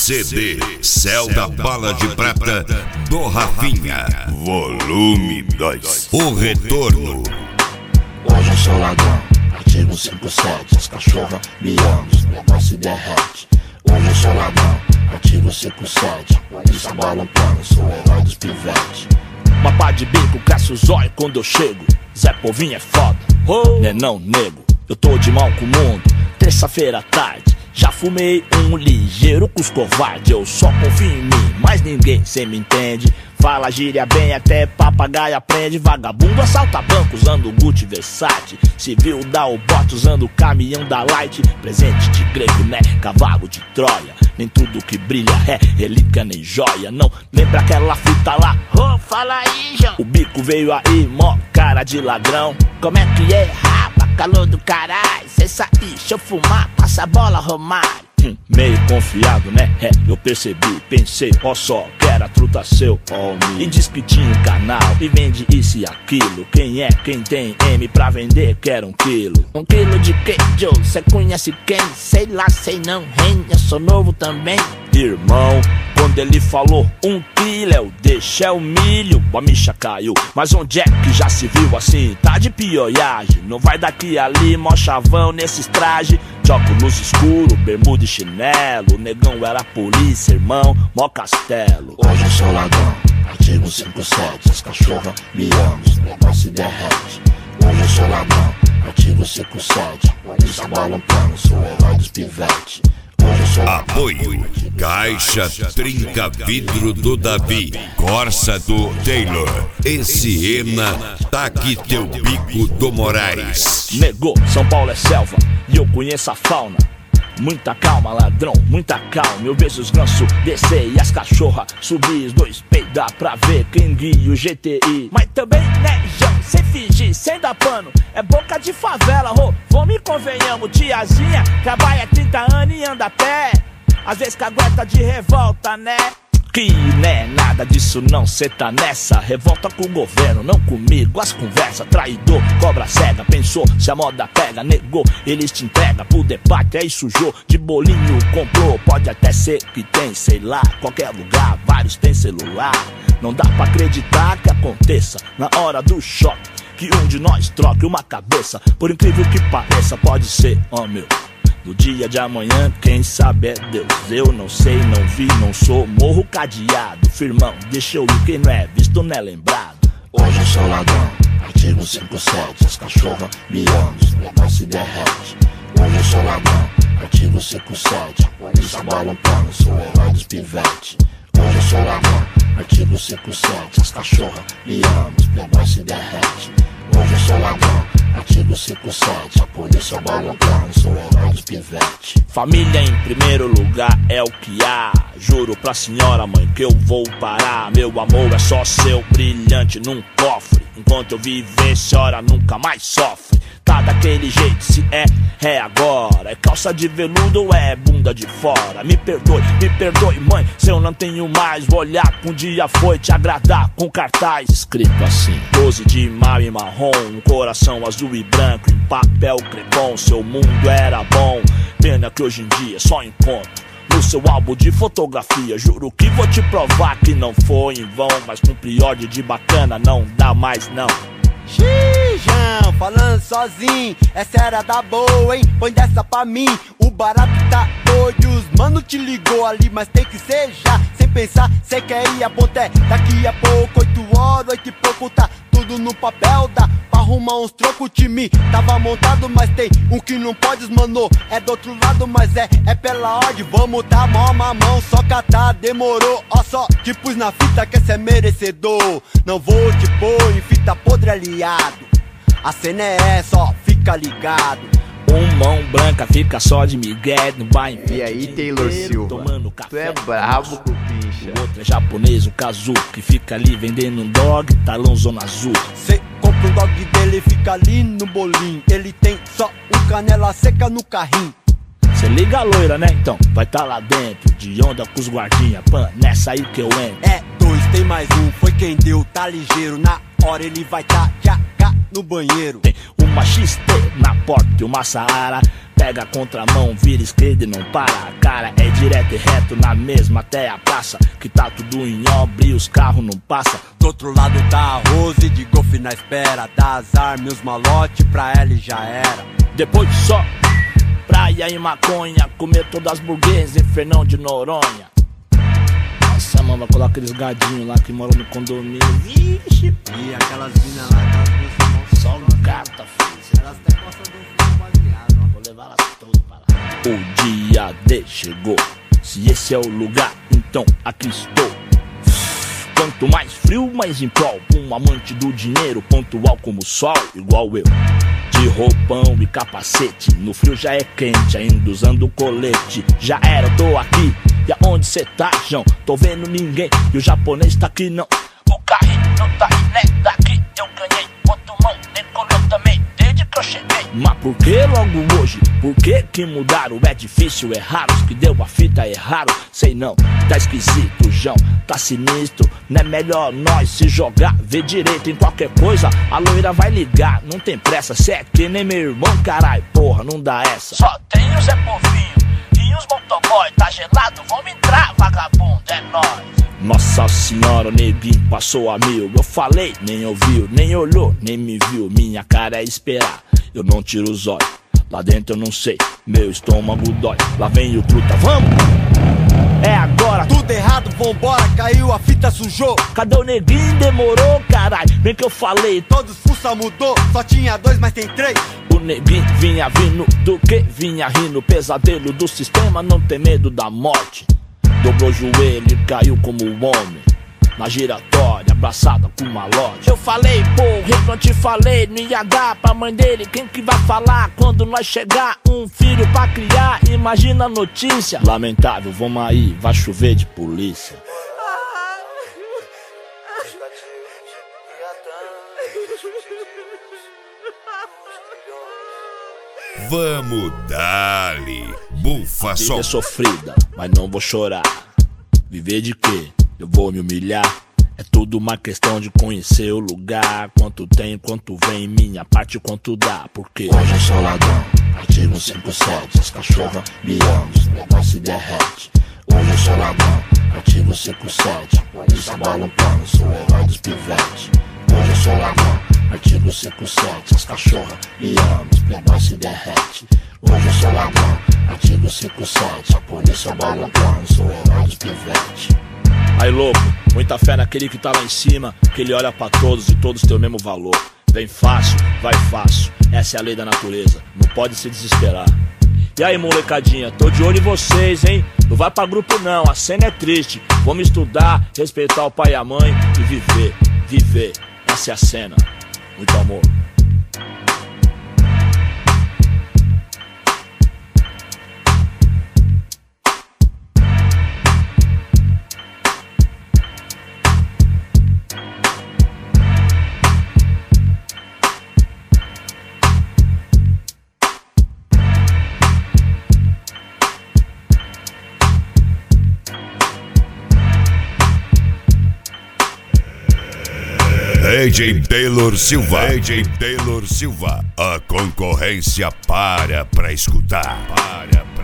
CD Céu da Bala de Prata do Rafinha, volume 2. O retorno. Hoje eu sou ladrão, artigo 57. As cachorras me amam, os negócios se derrete. Hoje eu sou ladrão, artigo 57. Polícia balançando, sou o herói dos pivetes. Uma pá de bico, cresce os olhos quando eu chego. Zé Povinho é foda, né não, nego. Eu tô de mal com o mundo, terça-feira à tarde. Já fumei um ligeiro com os covardes. Eu só confio em mim, mas ninguém cê me entende. Fala gíria bem, até papagaio aprende. Vagabundo assalta banco usando Gucci Versace. Civil dá o bote usando o caminhão da Light. Presente de grego, né? Cavalo de Troia. Nem tudo que brilha é relíquia nem joia. Não lembra aquela fita lá? Oh, fala aí, João. O bico veio aí, mó cara de ladrão. Como é que é, rapa? Calor do caralho. Cê sair, deixa eu fumar, passa a bola, Romário. Meio confiado, né? É, eu percebi, pensei, ó só, quero a truta seu, homem. E diz que tinha um canal e vende isso e aquilo. Quem é, quem tem M pra vender, quer 1 quilo. 1 quilo de quê, Joe? Cê conhece quem? Sei lá, sei não, hein? Eu sou novo também. Irmão, quando ele falou 1 quilo, eu deixei o milho, a micha caiu. Mas onde é que já se viu assim? Tá de pioiagem, não vai daqui ali, mó chavão nesses trajes. De óculos escuro, bermuda e chinelo. O negão era polícia, irmão, mó castelo. Hoje eu sou ladrão, artigo 57. As cachorras me amam, os negócios se derrete. Hoje eu sou ladrão, artigo 57. Polícia balançando, sou o herói dos pivetes. Apoio Caixa Trinca Vidro do Davi, Corsa do Taylor e Siena Taque Teu Bico do Moraes. Negou, São Paulo é selva e eu conheço a fauna. Muita calma, ladrão, muita calma. Eu vejo os gansos descer e as cachorras subir. Os dois peidar pra ver quem guia o GTI. Mas também, né, João, sem fingir, sem dar pano. É boca de favela, vamos e convenhamos. Tiazinha trabalha 30 anos e anda a pé. Às vezes cagueta de revolta, né? Que né, nada disso não, cê tá nessa. Revolta com o governo, não comigo. As conversas, traidor, cobra cega. Pensou, se a moda pega, negou. Eles te entregam pro debate, aí sujou. De bolinho comprou, pode até ser que tem, sei lá. Qualquer lugar, vários tem celular. Não dá pra acreditar que aconteça na hora do choque, que um de nós troque uma cabeça. Por incrível que pareça, pode ser, oh meu. No dia de amanhã, quem sabe é Deus. Eu não sei, não vi, não sou. Morro cadeado, firmão, deixa eu ir. Quem não é visto não é lembrado. Hoje eu sou ladrão, artigo 57. As cachorras me amam, os negócios se derrete. Hoje eu sou ladrão, artigo 57. Polícia balançando, sou o herói dos pivetes. Hoje eu sou ladrão, artigo 57. As cachorras me amam, os negócios se derrete. Hoje eu sou ladrão, artigo 57. A polícia balançando, sou o herói dos pivetes. Família em primeiro lugar é o que há. Juro pra senhora mãe que eu vou parar. Meu amor é só seu brilhante num cofre. Enquanto eu viver, senhora nunca mais sofre. Tá daquele jeito, se é agora. É calça de veludo ou é bunda de fora? Me perdoe mãe, se eu não tenho mais. Vou olhar que um dia foi te agradar com cartaz escrito assim: 12 de maio em marrom, um coração azul e branco em papel crepom. Seu mundo era bom, pena que hoje em dia só encontro no seu álbum de fotografia. Juro que vou te provar que não foi em vão, mas com priode de bacana não dá mais não. Xijão, falando sozinho, essa era da boa, hein? Põe dessa pra mim, o barato tá doido. Os mano te ligou ali, mas tem que ser já. Sem pensar, cê quer ir a ponté. Daqui a pouco, 8 horas, 8 e pouco, tá tudo no papel. Dá pra arrumar uns trocos, o time tava montado. Mas tem um que não pode, mano, é do outro lado. Mas é pela ordem, vamos dar mão a mão. Só catar, demorou, ó só te pus na fita que cê é merecedor. Não vou te pôr em fita podre aliado. A cena é essa, ó, fica ligado. Mão branca fica só de migué no bairro. E aí, Taylor Silva, tomando café, tu é brabo com o bicha. O outro é japonês, o Kazu, que fica ali vendendo um dog, talão zona azul. Cê compra um dog dele, fica ali no bolinho. Ele tem só um canela seca no carrinho. Cê liga a loira, né? Então vai tá lá dentro, de onda com os guardinha. Pan, nessa aí que eu entro. É 2, tem mais um, foi quem deu, tá ligeiro. Na hora ele vai tá já no banheiro. Tem uma XT na porta e uma Saara. Pega a contramão, vira esquerda e não para. A cara é direto e reto na mesma até a praça, que tá tudo em obra e os carros não passam. Do outro lado tá a Rose de golfe na espera. Dá as armas e os malote, pra ela e já era. Depois só praia e maconha, comer todas as burguesas em Fernão de Noronha. Nossa, mano, vai colar aqueles gadinhos lá que moram no condomínio. Vixe, E aquelas minas lá, aquelas duas só gata, filho. elas até gostam do filme baseado, ó. Vou levar elas todas para lá. O dia D chegou. Se esse é o lugar, então aqui estou. Quanto mais frio, mais em prol. Um amante do dinheiro, pontual como o sol, igual eu. De roupão e capacete, no frio já é quente, ainda usando colete. Já era, eu tô aqui, e aonde cê tá, João? Tô vendo ninguém, e o japonês tá aqui não. O carrinho tá aí, né? Daqui eu ganhei, outro mão, decolou também, desde que eu cheguei. Mas por que logo hoje? Por que mudaram? É difícil, é raro, os que deu a fita erraram. Sei não, tá esquisito, João, tá sinistro. Não é melhor nós se jogar, ver direito em qualquer coisa. A loira vai ligar, não tem pressa. Cê é que nem meu irmão, carai, porra, não dá essa. Só tem o Zé Povinho e os motoboy. Tá gelado, vamos entrar, vagabundo, é nóis. Nossa senhora, o neguinho passou a mil. Eu falei, nem ouviu, nem olhou, nem me viu. Minha cara é esperar, eu não tiro os olhos. Lá dentro eu não sei, meu estômago dói. Lá vem o truta, vamos! É agora, Tudo errado, vambora, caiu, a fita sujou. cadê o neguinho? Demorou, caralho. Bem que eu falei, Todos fuça mudou, só tinha dois, mas tem três. o neguinho vinha vindo do que? Vinha rindo, pesadelo do sistema, não tem medo da morte. Dobrou o joelho e caiu como um homem na giratória, abraçada com uma loja. Eu falei, porra, eu não te falei, não ia dar pra mãe dele. Quem que vai falar quando nós chegar? Um filho pra criar, imagina a notícia. Lamentável, vamos aí, vai chover de polícia. Vamos dali, bufa Vida só. é sofrida, mas não vou chorar. Viver de quê? Eu vou me humilhar. É tudo uma questão de conhecer o lugar. Quanto tem, quanto vem, minha parte, quanto dá. Porque Hoje eu sou ladrão, artigo 57. As cachorras me amam, os negócios se derrete. Hoje eu sou ladrão, artigo 57. Polícia bola um plano, sou o herói dos pivetes. Hoje eu sou ladrão, artigo 57. As cachorras me amam, os negócios se derrete. Hoje eu sou ladrão, artigo 57. A polícia bola um plano, sou o herói dos pivetes. aí louco, muita fé naquele que tá lá em cima, que ele olha pra todos e todos têm o mesmo valor. Vem fácil, vai fácil, essa é a lei da natureza, não pode se desesperar. E aí molecadinha, tô de olho em vocês, hein? Não vai pra grupo não, a cena é triste. Vamos estudar, respeitar o pai e a mãe e viver, viver, essa é a cena. Muito amor. AJ Taylor Silva. AJ Taylor Silva. A concorrência para pra escutar. Para